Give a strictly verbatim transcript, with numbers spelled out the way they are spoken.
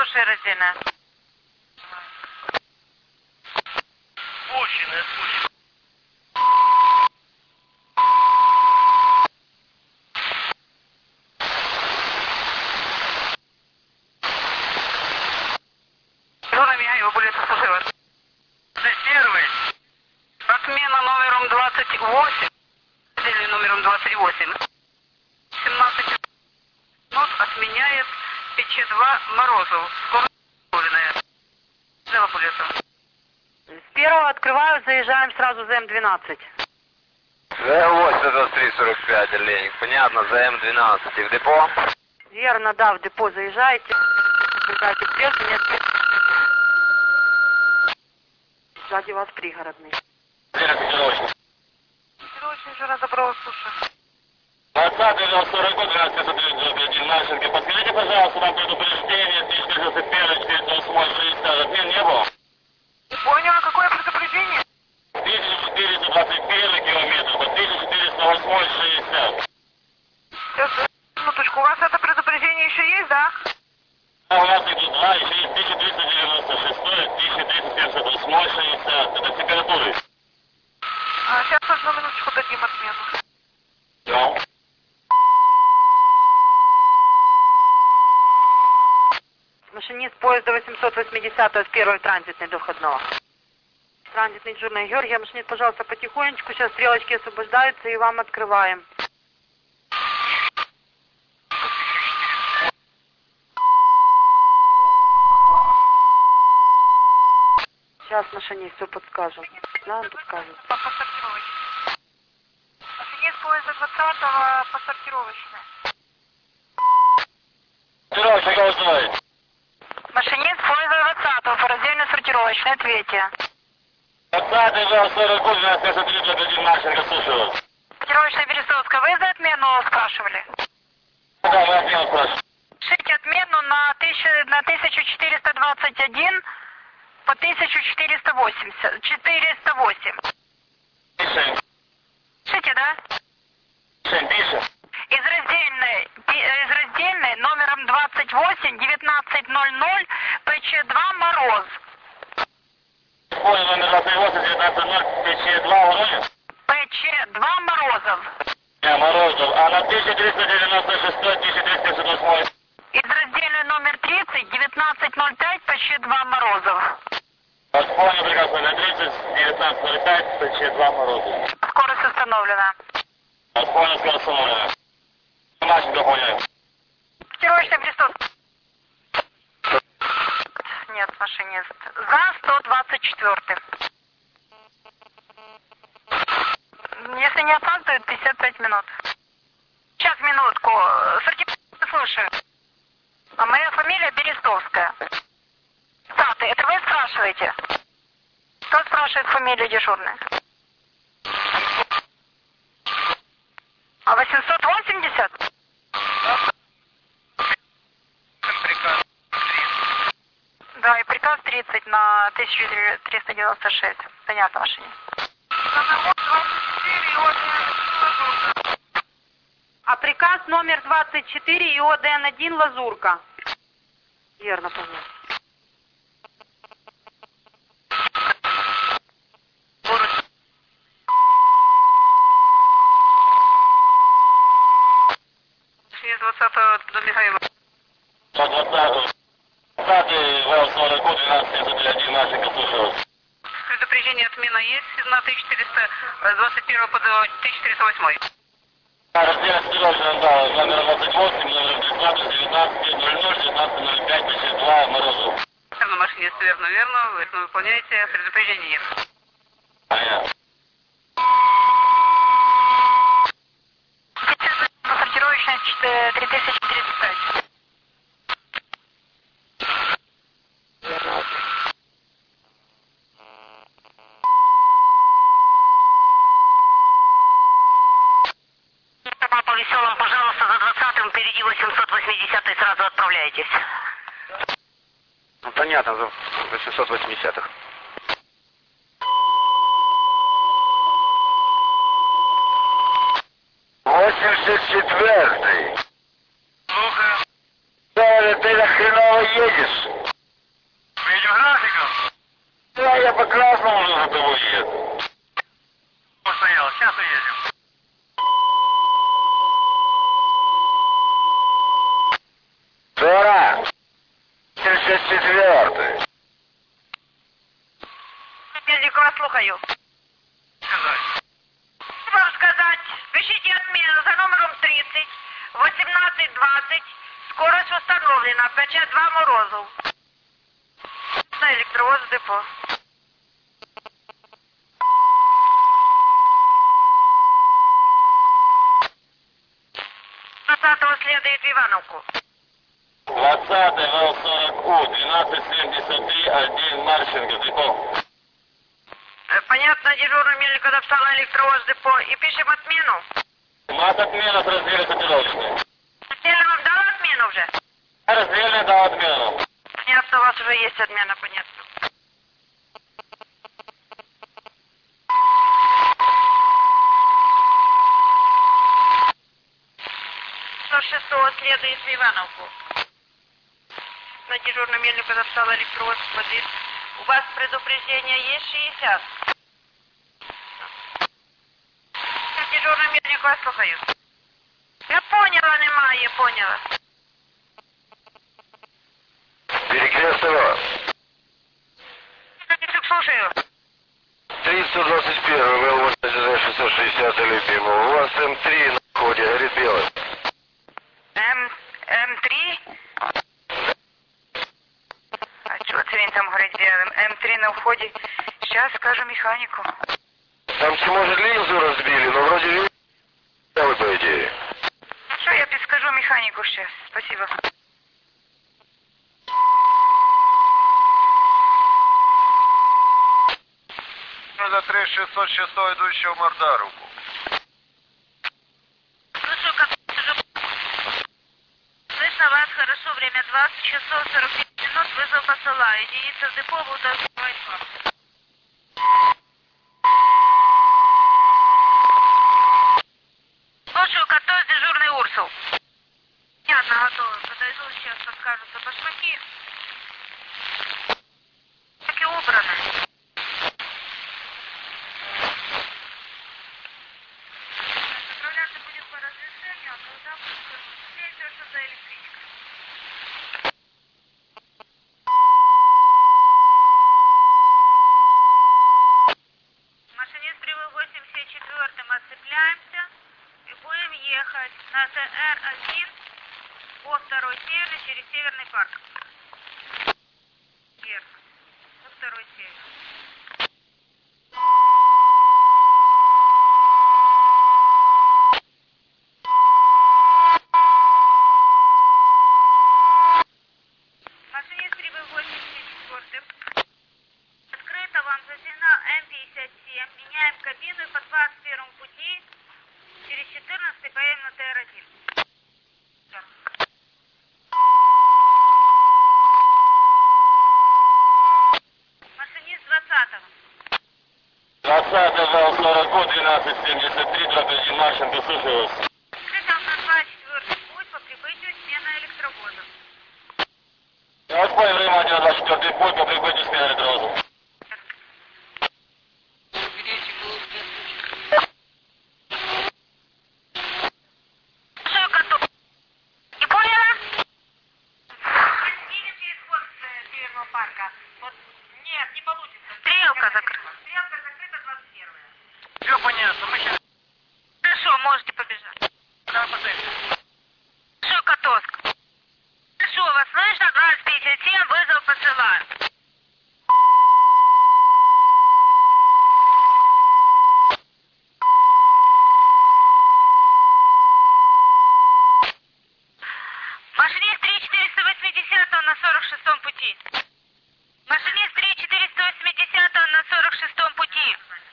Слушай, раздельная. Спущенная, спущенная. Зона Михаила, будет пассажира. Первый. Отмена номером двадцать восемь. Отдельный номером двадцать восемь. семнадцать минут отменяет Пече два Морозов. Скорость условленная. Взяла полету. С первого открываю, заезжаем сразу за М двенадцать. З восемь двадцать три сорок пять, Леник. Понятно, за М двенадцать. И в депо? Верно, да, в депо заезжаете. Выбираете стрелки, нет стрелки. Сзади вас пригородный. Срочно. Очень же разобрала, слушай. двадцатый сорок год, двенадцать один Машенька. Подскажите, пожалуйста, нам предупреждение, тысяча четыреста один, четыреста восемь, шестьдесят. Отмен не было? Не поняла, какое предупреждение? тысяча четыреста двадцать один километр, по тысяча четыреста восемь, шестьдесят. Сейчас, минуточку, у вас это предупреждение еще есть, да? А у нас их два, еще есть тысяча триста девяносто шесть, тысяча триста семьдесят восемь, шестьдесят. Это температуры. А, сейчас одну минуточку дадим отмену. Да. Машинист поезда восемьсот восемьдесят с первой транзитной до входного. Транзитный дежурный Георгия, машинист, пожалуйста, потихонечку. Сейчас стрелочки освобождаются и вам открываем. Сейчас машинист все подскажем. Да, он подскажет. По сортировочной. Машинист поезда двадцатого по сортировочной. Срочно, голосовать. Машинист поезда двадцатого по раздельно сортировочной, ответьте. двадцатый сорок год, двенадцать тридцать один Машенька, слушаю. Сортировочная Берестовская, вы за отмену спрашивали? Да, мы отмену спрашиваем. Пишите отмену на, тысячу, на тысяча четыреста двадцать один по тысяча четыреста восемьдесят. четыреста восемь. Пишем. Пишите, да? Пишем, пишем. Из раздельной, из раздельной номером двадцать восемь девятнадцать ноль ноль Пч два Мороз. Понял, номер двадцать восемь девятнадцать ноль Пч два уровень? Пч два Морозов. Не, Морозов. А на тысяча триста девяносто шесть, тысяча триста семьдесят восемь? Из раздельной номер тридцать девятнадцать ноль пять Пч два Морозов. Понял, прекрасно. На тридцать девятнадцать ноль пять Пч два Морозов. Скорость установлена. Понял, скоро установлена. Машенька, понял. Сортировочная Берестовская. Нет, машинист. За сто двадцать четыре. Если не опаздывает, пятьдесят пять минут. Сейчас, минутку. Сортировка, слушаю. А моя фамилия Берестовская. Статы, это вы спрашиваете? Кто спрашивает фамилию дежурная? А восемьсот восемьдесят? Приказ. Да, и приказ тридцать на тысяча триста девяносто шесть. Понятно, машинист. А приказ номер двадцать четыре ИОДН один Лазурка. Верно, понятно. С двадцатого до Михаила. двадцатый. двадцатый, сорок год, двенадцать семьдесят один Машенька, слушаю. Предупреждение отмена есть на тысяча четыреста двадцать один по тысяча четыреста восемь. Раздел осторожно, да, номер двадцать восемь, номер девятнадцать, девятнадцать, ноль ноль, девятнадцать ноль пять, Пч два Морозов. На машине верно, верно, вы выполняете, предупреждение нет. Понятно. Сортировочная три тысячи тридцать пять. По веселым, пожалуйста, за двадцатым впереди восемьсот восемьдесят сразу отправляйтесь. Ну, понятно, за восемьсот восьмидесятых. восемьдесят четвертый. Ну-ка. Далее ты хреново едешь? Мы едем графиком. Да, я по красному уже за тобой еду. Постоял, сейчас уедем. Жора! семьдесят четвёртый. Мельник, вас слухаю. Сказать. Вам сказать, пишите отмену за номером тридцать, восемнадцать двадцать, скорость установлена, печать два Морозов. На электровоз в депо. двадцатого следует в Ивановку. двадцатый Вл сорок У, двенадцать семьдесят три, один Марченко, депо. Э, Понятно, дежурный Мельников написал на электровоз в депо. И пишем отмену. Мат отмена с раздела сопровождения. Отдельно вам дал отмену уже? Раздельная дал отмену. Понятно, у вас уже есть отмена, понятно. сто шестого следует в Ивановку. На дежурном Мельнику написал электровоз воды. У вас предупреждение есть шестьдесят. На дежурном Мельнику вас слухаю. Я поняла, немає, я поняла. Перекрестного. Слушаю. триста двадцать один, Вл шестьсот шестьдесят, любимого. У вас М три на входе, горит белый. М, М3? А чого це він там горить білим? М3 на вході. Сейчас скажу механику. Там, может, линзу разбили, но вроде видно, по идее. Что, я подскажу механику сейчас. Спасибо. За три шестьсот шесть идущего в Мордаровку. Ну что, как слышно вас хорошо. Время двадцать часов сорок пять минут. Вызов посылаю. Единица в депо буду открывать вам. Слушаю, готов дежурный Урсул. Понятно, готовы. Подойду, сейчас подскажутся башмаки. Так и убраны. Заправляться будем по разрешению, а когда будет все, все, что за электричка. Машинист прибыл восемьдесят четвёртым, отцепляемся и будем ехать на Т Р один по второй северный через Северный парк. Вверх. По второй северный. Машинист прибыл восемьдесят четвёртым. Открыто вам за сигнал М пятьдесят семь. Меняем кабину и по двадцать первому пути через четырнадцатый поедем на Т Р один. Всё. Машинист двадцатого. двадцатый Вл сорок У, двенадцать семьдесят три, дробь один Марченко, слушаю вас. Открыто вам на двадцать четвёртый путь по прибытию смена электровоза. Я вас понял, внимание на двадцать четвёртый путь по прибытию смены электроза. Что, готов? Не поняла? Едем через вход с Северного парка. Вот, нет, не получится. Стрелка закрыта. Стрелка закрыта двадцать первая. Все понятно, мы сейчас... Хорошо, можете побежать. Да, подойдем. Что, Котовск? Хорошо, вас слышно? двадцать пятьдесят семь, вызов посылаю. Машинист три четыреста восемьдесят на сорок шестом пути. Машинист три четыреста восемьдесят на сорок шестом пути.